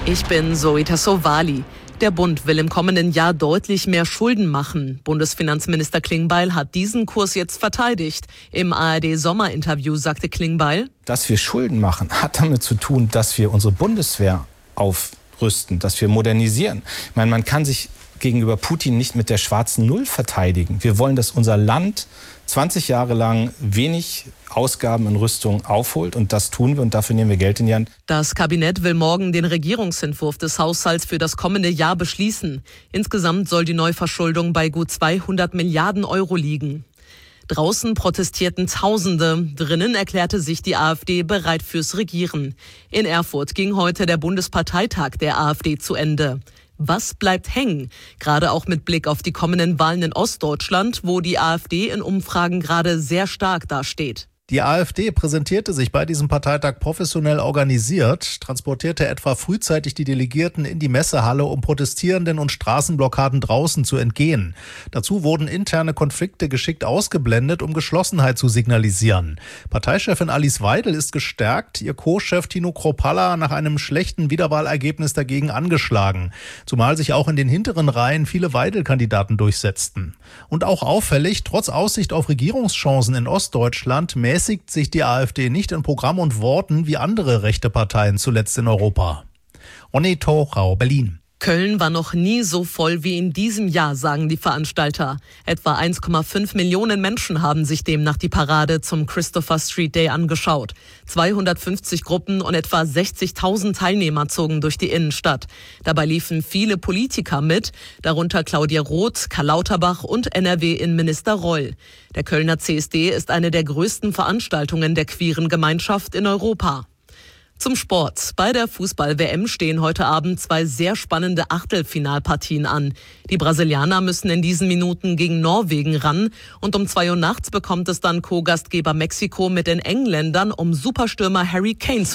Ich bin Zoe Tassovali. Der Bund will im kommenden Jahr deutlich mehr Schulden machen. Bundesfinanzminister Klingbeil hat diesen Kurs jetzt verteidigt. Im ARD-Sommerinterview sagte Klingbeil: Dass wir Schulden machen, hat damit zu tun, dass wir unsere Bundeswehr aufrüsten, dass wir modernisieren. Ich meine, man kann sich gegenüber Putin nicht mit der schwarzen Null verteidigen. Wir wollen, dass unser Land 20 Jahre lang wenig Ausgaben in Rüstung aufholt, und das tun wir, und dafür nehmen wir Geld in die Hand. Das Kabinett will morgen den Regierungsentwurf des Haushalts für das kommende Jahr beschließen. Insgesamt soll die Neuverschuldung bei gut 200 Milliarden Euro liegen. Draußen protestierten Tausende, drinnen erklärte sich die AfD bereit fürs Regieren. In Erfurt ging heute der Bundesparteitag der AfD zu Ende. Was bleibt hängen? Gerade auch mit Blick auf die kommenden Wahlen in Ostdeutschland, wo die AfD in Umfragen gerade sehr stark dasteht. Die AfD präsentierte sich bei diesem Parteitag professionell organisiert, transportierte etwa frühzeitig die Delegierten in die Messehalle, um Protestierenden und Straßenblockaden draußen zu entgehen. Dazu wurden interne Konflikte geschickt ausgeblendet, um Geschlossenheit zu signalisieren. Parteichefin Alice Weidel ist gestärkt, ihr Co-Chef Tino Kruppalla nach einem schlechten Wiederwahlergebnis dagegen angeschlagen. Zumal sich auch in den hinteren Reihen viele Weidel-Kandidaten durchsetzten. Und auch auffällig, trotz Aussicht auf Regierungschancen in Ostdeutschland, mäßigt sich die AfD nicht in Programm und Worten wie andere rechte Parteien zuletzt in Europa. Ronny Thorau, Berlin. Köln war noch nie so voll wie in diesem Jahr, sagen die Veranstalter. Etwa 1,5 Millionen Menschen haben sich demnach die Parade zum Christopher Street Day angeschaut. 250 Gruppen und etwa 60.000 Teilnehmer zogen durch die Innenstadt. Dabei liefen viele Politiker mit, darunter Claudia Roth, Karl Lauterbach und NRW-Innenminister Reul. Der Kölner CSD ist eine der größten Veranstaltungen der queeren Gemeinschaft in Europa. Zum Sport. Bei der Fußball-WM stehen heute Abend zwei sehr spannende Achtelfinalpartien an. Die Brasilianer müssen in diesen Minuten gegen Norwegen ran, und um 2 Uhr nachts bekommt es dann Co-Gastgeber Mexiko mit den Engländern um Superstürmer Harry Kane